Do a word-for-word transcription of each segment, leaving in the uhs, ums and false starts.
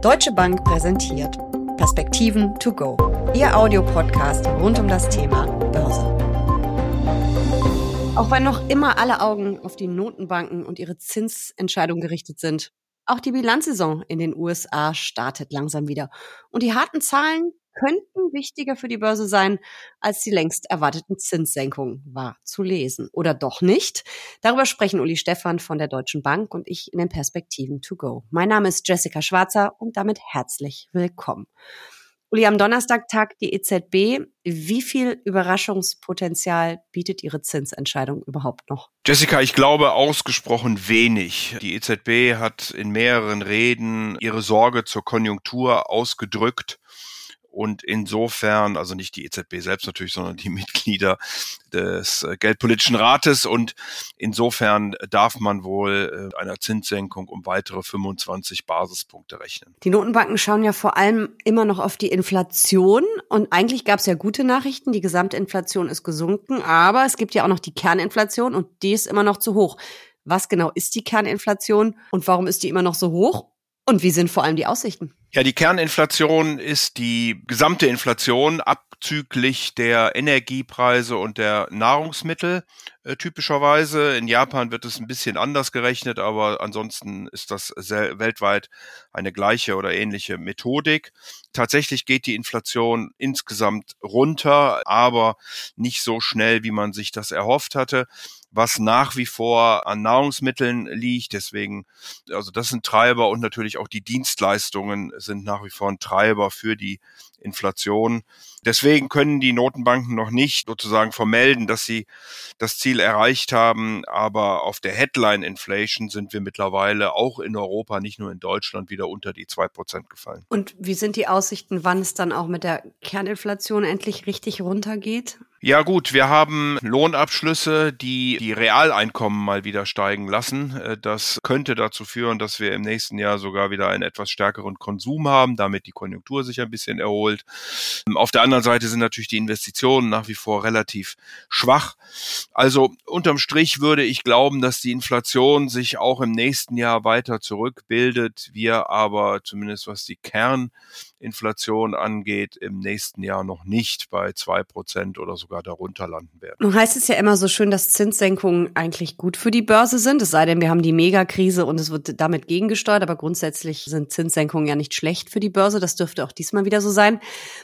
Deutsche Bank präsentiert Perspektiven to go, Ihr Audiopodcast rund um das Thema Börse. Auch wenn noch immer alle Augen auf die Notenbanken und ihre Zinsentscheidung gerichtet sind, auch die Bilanzsaison in den U S A startet langsam wieder. Und die harten Zahlen könnten wichtiger für die Börse sein, als die längst erwarteten Zinssenkungen, war zu lesen. Oder doch nicht? Darüber sprechen Uli Stephan von der Deutschen Bank und ich in den Perspektiven to go. Mein Name ist Jessica Schwarzer und damit herzlich willkommen. Uli, am Donnerstag tagt die E Z B. Wie viel Überraschungspotenzial bietet Ihre Zinsentscheidung überhaupt noch? Jessica, ich glaube ausgesprochen wenig. Die E Z B hat in mehreren Reden ihre Sorge zur Konjunktur ausgedrückt. Und insofern, also nicht die E Z B selbst natürlich, sondern die Mitglieder des Geldpolitischen Rates. Und insofern darf man wohl einer Zinssenkung um weitere fünfundzwanzig Basispunkte rechnen. Die Notenbanken schauen ja vor allem immer noch auf die Inflation. Und eigentlich gab es ja gute Nachrichten. Die Gesamtinflation ist gesunken. Aber es gibt ja auch noch die Kerninflation und die ist immer noch zu hoch. Was genau ist die Kerninflation und warum ist die immer noch so hoch? Und wie sind vor allem die Aussichten? Ja, die Kerninflation ist die gesamte Inflation abzüglich der Energiepreise und der Nahrungsmittel äh, typischerweise. In Japan wird es ein bisschen anders gerechnet, aber ansonsten ist das sehr, weltweit eine gleiche oder ähnliche Methodik. Tatsächlich geht die Inflation insgesamt runter, aber nicht so schnell, wie man sich das erhofft hatte, was nach wie vor an Nahrungsmitteln liegt. Deswegen, also das sind Treiber und natürlich auch die Dienstleistungen sind nach wie vor ein Treiber für die Inflation. Deswegen können die Notenbanken noch nicht sozusagen vermelden, dass sie das Ziel erreicht haben. Aber auf der Headline Inflation sind wir mittlerweile auch in Europa, nicht nur in Deutschland, wieder unter die zwei Prozent gefallen. Und wie sind die Aussichten, wann es dann auch mit der Kerninflation endlich richtig runtergeht? Ja gut, wir haben Lohnabschlüsse, die die Realeinkommen mal wieder steigen lassen. Das könnte dazu führen, dass wir im nächsten Jahr sogar wieder einen etwas stärkeren Konsum haben, damit die Konjunktur sich ein bisschen erholt. Auf der anderen Seite sind natürlich die Investitionen nach wie vor relativ schwach. Also unterm Strich würde ich glauben, dass die Inflation sich auch im nächsten Jahr weiter zurückbildet. Wir aber zumindest was die Kerninflation angeht, im nächsten Jahr noch nicht bei zwei Prozent oder sogar darunter landen werden. Nun heißt es ja immer so schön, dass Zinssenkungen eigentlich gut für die Börse sind. Es sei denn, wir haben die Megakrise und es wird damit gegengesteuert. Aber grundsätzlich sind Zinssenkungen ja nicht schlecht für die Börse. Das dürfte auch diesmal wieder so sein.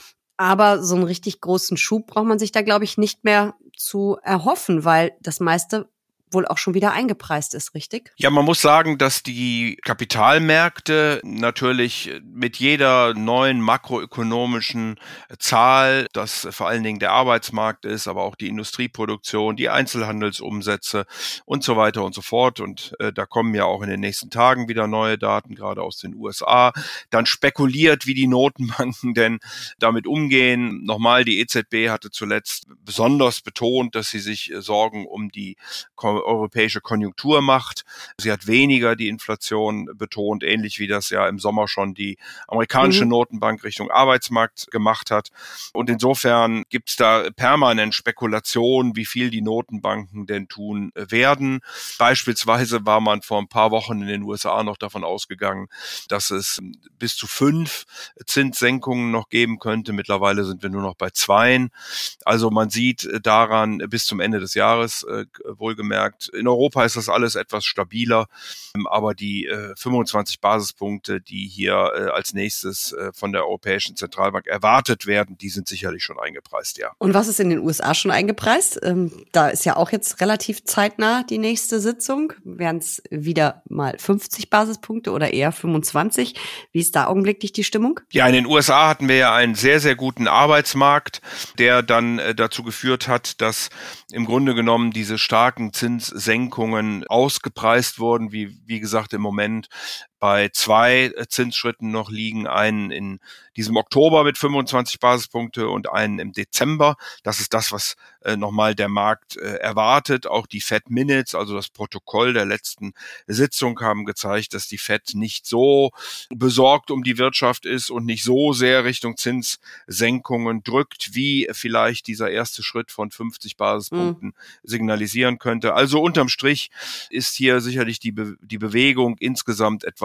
Aber so einen richtig großen Schub braucht man sich da, glaube ich, nicht mehr zu erhoffen, weil das meiste wohl auch schon wieder eingepreist ist, richtig? Ja, man muss sagen, dass die Kapitalmärkte natürlich mit jeder neuen makroökonomischen Zahl, das vor allen Dingen der Arbeitsmarkt ist, aber auch die Industrieproduktion, die Einzelhandelsumsätze und so weiter und so fort. Und äh, da kommen ja auch in den nächsten Tagen wieder neue Daten, gerade aus den U S A. Dann spekuliert, wie die Notenbanken denn damit umgehen. Nochmal, die E Z B hatte zuletzt besonders betont, dass sie sich Sorgen um die europäische Konjunktur macht. Sie hat weniger die Inflation betont, ähnlich wie das ja im Sommer schon die amerikanische mhm. Notenbank Richtung Arbeitsmarkt gemacht hat. Und insofern gibt es da permanent Spekulationen, wie viel die Notenbanken denn tun werden. Beispielsweise war man vor ein paar Wochen in den U S A noch davon ausgegangen, dass es bis zu fünf Zinssenkungen noch geben könnte. Mittlerweile sind wir nur noch bei zweien. Also man sieht daran bis zum Ende des Jahres äh, wohlgemerkt, in Europa ist das alles etwas stabiler, aber die äh, fünfundzwanzig Basispunkte, die hier äh, als nächstes äh, von der Europäischen Zentralbank erwartet werden, die sind sicherlich schon eingepreist, ja. Und was ist in den U S A schon eingepreist? Ähm, da ist ja auch jetzt relativ zeitnah die nächste Sitzung. Wären es wieder mal fünfzig Basispunkte oder eher fünfundzwanzig? Wie ist da augenblicklich die Stimmung? Ja, in den U S A hatten wir ja einen sehr, sehr guten Arbeitsmarkt, der dann äh, dazu geführt hat, dass im Grunde genommen diese starken Zinssenkungen ausgepreist wurden, wie, wie gesagt, im Moment bei zwei Zinsschritten noch liegen, einen in diesem Oktober mit fünfundzwanzig Basispunkte und einen im Dezember. Das ist das, was äh, nochmal der Markt äh, erwartet. Auch die Fed Minutes, also das Protokoll der letzten Sitzung, haben gezeigt, dass die Fed nicht so besorgt um die Wirtschaft ist und nicht so sehr Richtung Zinssenkungen drückt, wie vielleicht dieser erste Schritt von fünfzig Basispunkten mhm. signalisieren könnte. Also unterm Strich ist hier sicherlich die, Be- die Bewegung insgesamt etwas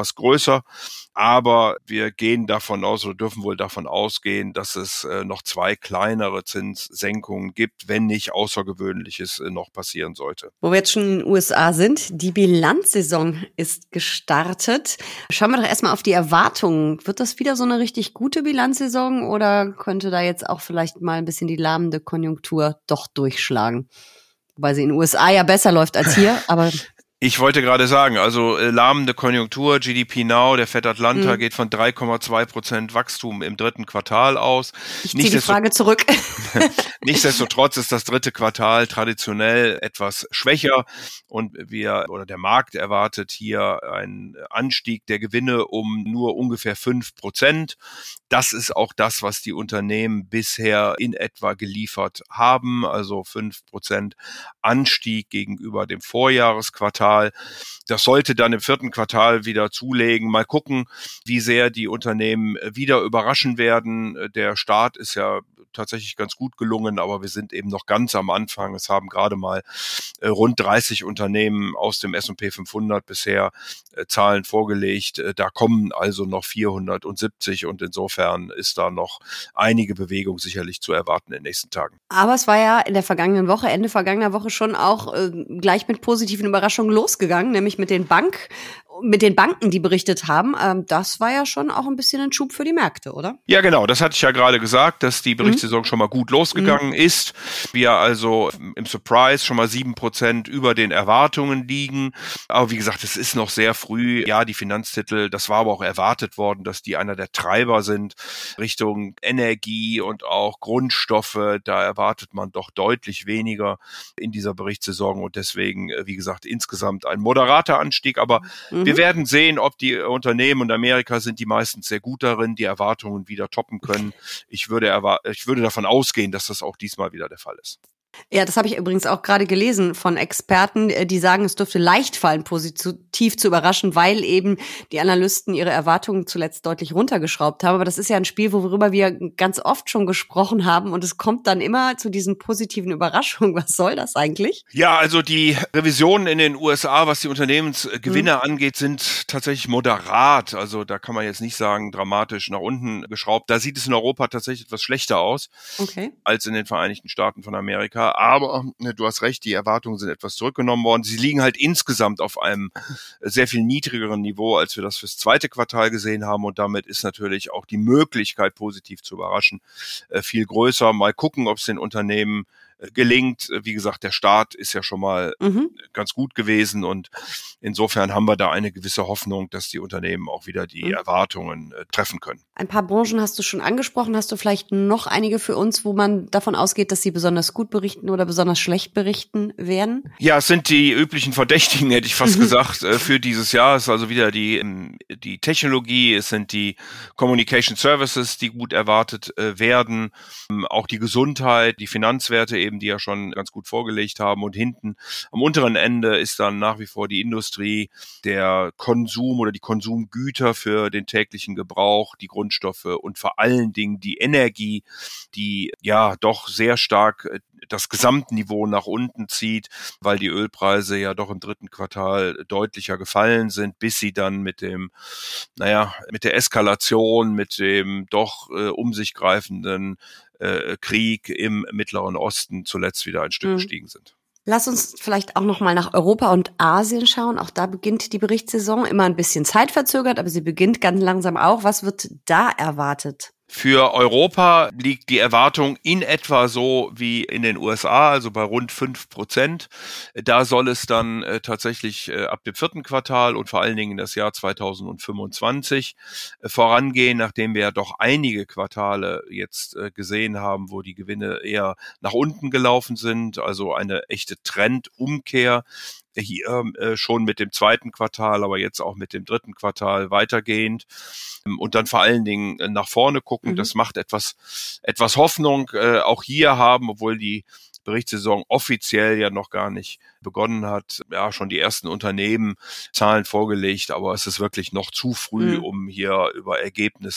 etwas größer. Aber wir gehen davon aus oder dürfen wohl davon ausgehen, dass es äh, noch zwei kleinere Zinssenkungen gibt, wenn nicht Außergewöhnliches äh, noch passieren sollte. Wo wir jetzt schon in den U S A sind, die Bilanzsaison ist gestartet. Schauen wir doch erstmal auf die Erwartungen. Wird das wieder so eine richtig gute Bilanzsaison oder könnte da jetzt auch vielleicht mal ein bisschen die lahmende Konjunktur doch durchschlagen? Wobei sie in den U S A ja besser läuft als hier, aber... Ich wollte gerade sagen, also äh, lahmende Konjunktur, G D P Now, der Fed Atlanta mhm. geht von drei Komma zwei Prozent Wachstum im dritten Quartal aus. Ich ziehe die Frage zurück. Nichtsdestotrotz ist das dritte Quartal traditionell etwas schwächer und wir oder der Markt erwartet hier einen Anstieg der Gewinne um nur ungefähr fünf Prozent. Das ist auch das, was die Unternehmen bisher in etwa geliefert haben, also fünf Prozent Anstieg gegenüber dem Vorjahresquartal. Das sollte dann im vierten Quartal wieder zulegen. Mal gucken, wie sehr die Unternehmen wieder überraschen werden. Der Start ist ja tatsächlich ganz gut gelungen, aber wir sind eben noch ganz am Anfang. Es haben gerade mal äh, rund dreißig Unternehmen aus dem S und P fünfhundert bisher äh, Zahlen vorgelegt. Äh, da kommen also noch vierhundertsiebzig und insofern ist da noch einige Bewegung sicherlich zu erwarten in den nächsten Tagen. Aber es war ja in der vergangenen Woche, Ende vergangener Woche schon auch äh, gleich mit positiven Überraschungen losgegangen, nämlich mit den Bank mit den Banken, die berichtet haben. Ähm, das war ja schon auch ein bisschen ein Schub für die Märkte, oder? Ja, genau. Das hatte ich ja gerade gesagt, dass die Berichtssaison mhm. schon mal gut losgegangen mhm. ist. Wir also im Surprise schon mal sieben Prozent über den Erwartungen liegen. Aber wie gesagt, es ist noch sehr früh. Ja, die Finanztitel, das war aber auch erwartet worden, dass die einer der Treiber sind Richtung Energie und auch Grundstoffe. Da erwartet man doch deutlich weniger in dieser Berichtssaison und deswegen, wie gesagt, insgesamt ein moderater Anstieg. Aber mhm. wir werden sehen, ob die Unternehmen und Amerika sind die meistens sehr gut darin, die Erwartungen wieder toppen können. Ich würde, erwar- ich würde davon ausgehen, dass das auch diesmal wieder der Fall ist. Ja, das habe ich übrigens auch gerade gelesen von Experten, die sagen, es dürfte leicht fallen, positiv zu überraschen, weil eben die Analysten ihre Erwartungen zuletzt deutlich runtergeschraubt haben. Aber das ist ja ein Spiel, worüber wir ganz oft schon gesprochen haben und es kommt dann immer zu diesen positiven Überraschungen. Was soll das eigentlich? Ja, also die Revisionen in den U S A, was die Unternehmensgewinne mhm. angeht, sind tatsächlich moderat. Also da kann man jetzt nicht sagen, dramatisch nach unten geschraubt. Da sieht es in Europa tatsächlich etwas schlechter aus okay. als in den Vereinigten Staaten von Amerika. Aber ne, du hast recht, die Erwartungen sind etwas zurückgenommen worden. Sie liegen halt insgesamt auf einem sehr viel niedrigeren Niveau, als wir das fürs zweite Quartal gesehen haben. Und damit ist natürlich auch die Möglichkeit, positiv zu überraschen, äh, viel größer. Mal gucken, ob es den Unternehmen äh, gelingt. Wie gesagt, der Start ist ja schon mal mhm. ganz gut gewesen. Und insofern haben wir da eine gewisse Hoffnung, dass die Unternehmen auch wieder die mhm. Erwartungen äh, treffen können. Ein paar Branchen hast du schon angesprochen. Hast du vielleicht noch einige für uns, wo man davon ausgeht, dass sie besonders gut berichten oder besonders schlecht berichten werden? Ja, es sind die üblichen Verdächtigen, hätte ich fast gesagt, für dieses Jahr. Es ist also wieder die, die Technologie, es sind die Communication Services, die gut erwartet werden, auch die Gesundheit, die Finanzwerte eben, die ja schon ganz gut vorgelegt haben. Und hinten am unteren Ende ist dann nach wie vor die Industrie, der Konsum oder die Konsumgüter für den täglichen Gebrauch, die Grundstoffe und vor allen Dingen die Energie, die ja doch sehr stark das Gesamtniveau nach unten zieht, weil die Ölpreise ja doch im dritten Quartal deutlicher gefallen sind, bis sie dann mit dem, naja, mit der Eskalation, mit dem doch äh, um sich greifenden äh, Krieg im Mittleren Osten zuletzt wieder ein Stück mhm. gestiegen sind. Lass uns vielleicht auch noch mal nach Europa und Asien schauen. Auch da beginnt die Berichtssaison immer ein bisschen zeitverzögert, aber sie beginnt ganz langsam auch. Was wird da erwartet? Für Europa liegt die Erwartung in etwa so wie in den U S A, also bei rund fünf Prozent. Da soll es dann äh, tatsächlich äh, ab dem vierten Quartal und vor allen Dingen in das Jahr zweitausendfünfundzwanzig äh, vorangehen, nachdem wir ja doch einige Quartale jetzt äh, gesehen haben, wo die Gewinne eher nach unten gelaufen sind, also eine echte Trendumkehr. Hier äh, schon mit dem zweiten Quartal, aber jetzt auch mit dem dritten Quartal weitergehend und dann vor allen Dingen äh, nach vorne gucken. Mhm. Das macht etwas etwas Hoffnung. Äh, auch hier haben, obwohl die Berichtssaison offiziell ja noch gar nicht begonnen hat, ja schon die ersten Unternehmen Zahlen vorgelegt, aber es ist wirklich noch zu früh, mhm. um hier über Ergebnisse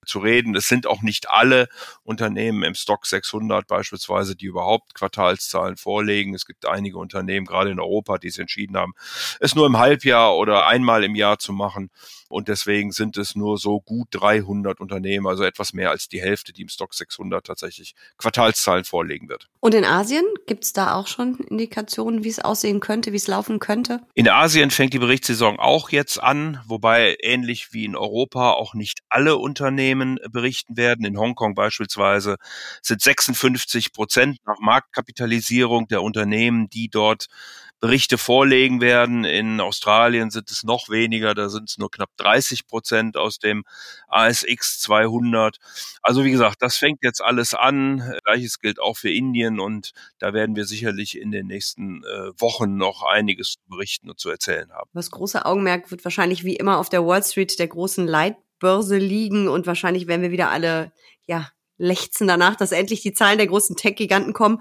zu reden. Es sind auch nicht alle Unternehmen im Stock sechshundert beispielsweise, die überhaupt Quartalszahlen vorlegen. Es gibt einige Unternehmen, gerade in Europa, die es entschieden haben, es nur im Halbjahr oder einmal im Jahr zu machen. Und deswegen sind es nur so gut dreihundert Unternehmen, also etwas mehr als die Hälfte, die im Stock sechshundert tatsächlich Quartalszahlen vorlegen wird. Und in Asien gibt es da auch schon Indikationen, wie es aussehen könnte, wie es laufen könnte? In Asien fängt die Berichtssaison auch jetzt an, wobei ähnlich wie in Europa auch nicht alle Unternehmen berichten werden. In Hongkong beispielsweise sind sechsundfünfzig Prozent nach Marktkapitalisierung der Unternehmen, die dort Berichte vorlegen werden. In Australien sind es noch weniger, da sind es nur knapp dreißig Prozent aus dem A S X zweihundert. Also wie gesagt, das fängt jetzt alles an. Gleiches gilt auch für Indien und da werden wir sicherlich in den nächsten äh, Wochen noch einiges zu berichten und zu erzählen haben. Das große Augenmerk wird wahrscheinlich wie immer auf der Wall Street, der großen Leitbörse, liegen und wahrscheinlich werden wir wieder alle ja lechzen danach, dass endlich die Zahlen der großen Tech-Giganten kommen.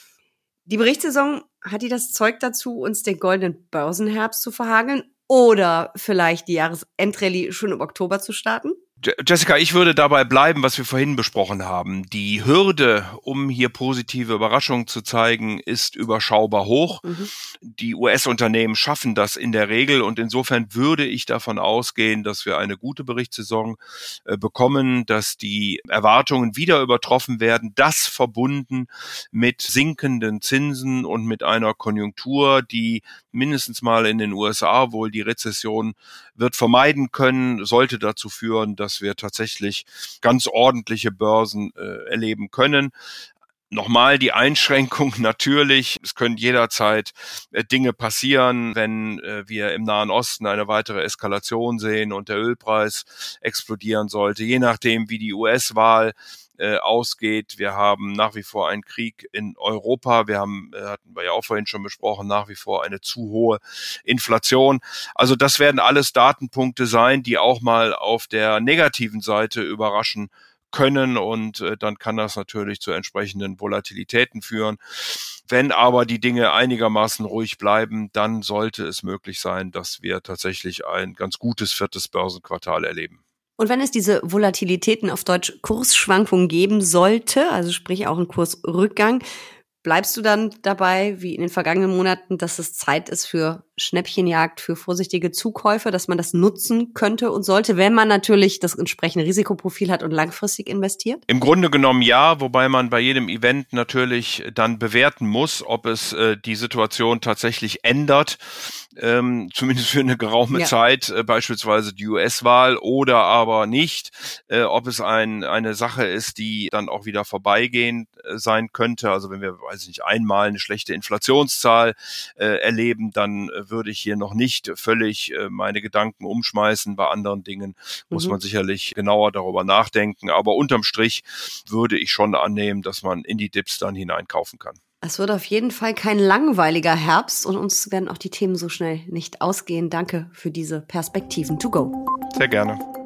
Die Berichtssaison, hat die das Zeug dazu, uns den goldenen Börsenherbst zu verhageln oder vielleicht die Jahresendrallye schon im Oktober zu starten? Jessica, ich würde dabei bleiben, was wir vorhin besprochen haben. Die Hürde, um hier positive Überraschungen zu zeigen, ist überschaubar hoch. Mhm. Die U S-Unternehmen schaffen das in der Regel und insofern würde ich davon ausgehen, dass wir eine gute Berichtssaison äh, bekommen, dass die Erwartungen wieder übertroffen werden, das verbunden mit sinkenden Zinsen und mit einer Konjunktur, die mindestens mal in den U S A wohl die Rezession wird vermeiden können, sollte dazu führen, dass wir tatsächlich ganz ordentliche Börsen äh, erleben können. Nochmal die Einschränkung natürlich, es können jederzeit äh, Dinge passieren, wenn äh, wir im Nahen Osten eine weitere Eskalation sehen und der Ölpreis explodieren sollte, je nachdem wie die U S-Wahl äh, ausgeht. Wir haben nach wie vor einen Krieg in Europa, wir haben, äh, hatten wir ja auch vorhin schon besprochen, nach wie vor eine zu hohe Inflation. Also das werden alles Datenpunkte sein, die auch mal auf der negativen Seite überraschen können und äh, dann kann das natürlich zu entsprechenden Volatilitäten führen. Wenn aber die Dinge einigermaßen ruhig bleiben, dann sollte es möglich sein, dass wir tatsächlich ein ganz gutes viertes Börsenquartal erleben. Und wenn es diese Volatilitäten, auf Deutsch Kursschwankungen geben sollte, also sprich auch einen Kursrückgang, bleibst du dann dabei, wie in den vergangenen Monaten, dass es Zeit ist für Schnäppchenjagd, für vorsichtige Zukäufe, dass man das nutzen könnte und sollte, wenn man natürlich das entsprechende Risikoprofil hat und langfristig investiert? Im Grunde genommen ja, wobei man bei jedem Event natürlich dann bewerten muss, ob es äh, die Situation tatsächlich ändert, ähm, zumindest für eine geraume ja. Zeit, äh, beispielsweise die U S-Wahl oder aber nicht, äh, ob es ein, eine Sache ist, die dann auch wieder vorbeigehend äh, sein könnte. Also wenn wir, weiß ich nicht, einmal eine schlechte Inflationszahl äh, erleben, dann äh, würde ich hier noch nicht völlig äh, meine Gedanken umschmeißen. Bei anderen Dingen muss mhm. man sicherlich genauer darüber nachdenken. Aber unterm Strich würde ich schon annehmen, dass man in die Dips dann hineinkaufen kann. Es wird auf jeden Fall kein langweiliger Herbst und uns werden auch die Themen so schnell nicht ausgehen. Danke für diese Perspektiven to go. Sehr gerne.